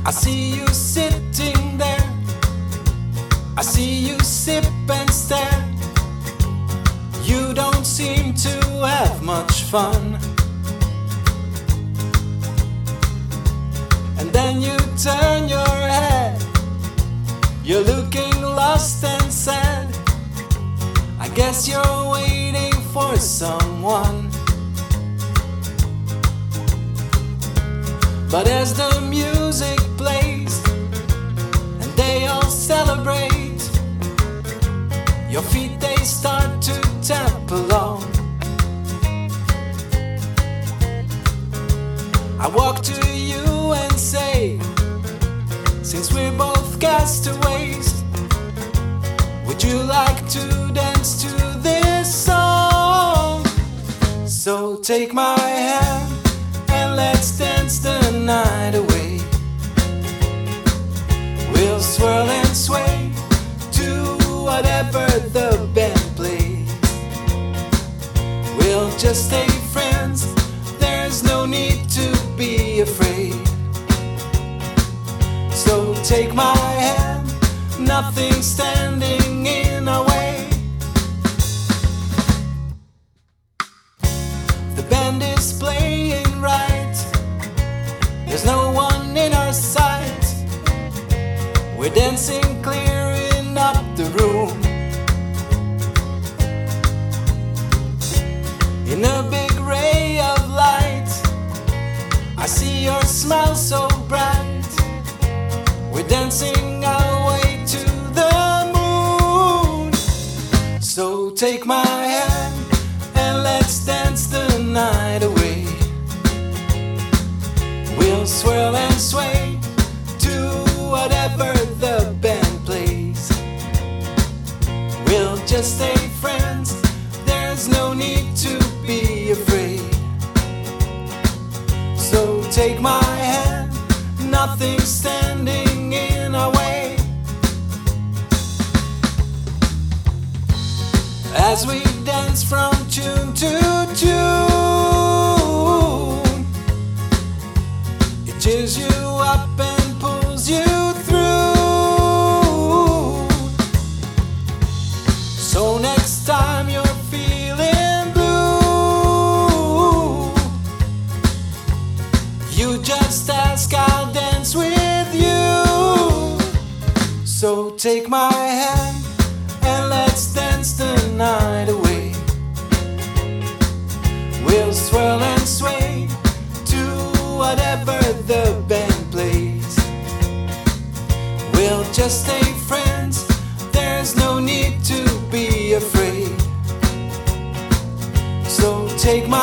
I see you sitting there, I see you sip and stare. You don't seem to have much fun. And then you turn your head, you're looking lost and sad. I guess you're waiting for someone. But as the music plays and they all celebrate, your feet they start to tap along. I walk to you and say, since we're both castaways, would you like to dance to this song? So take my hand and let's dance the night away. We'll swirl and sway to whatever the band plays. We'll just stay friends, there's no need to be afraid. So take my hand, nothing's standing in our way. The band is playing right, there's no one in our sight. We're dancing, clearing up the room. In a big ray of light, I see your smile so bright. We're dancing our way to the moon. So take my hand and let's dance the night away. We'll swirl and sway to whatever the band plays. We'll just stay friends, there's no need to be afraid. So take my hand, nothing's standing in our way. As we dance from tune to tune, it cheers you up and pulls you through. So next time you're feeling blue, you just ask, I'll dance with you. So take my hand and let's dance the night away. We'll swirl and sway to whatever the band plays. We'll just stay friends, there's no need to be afraid. So take my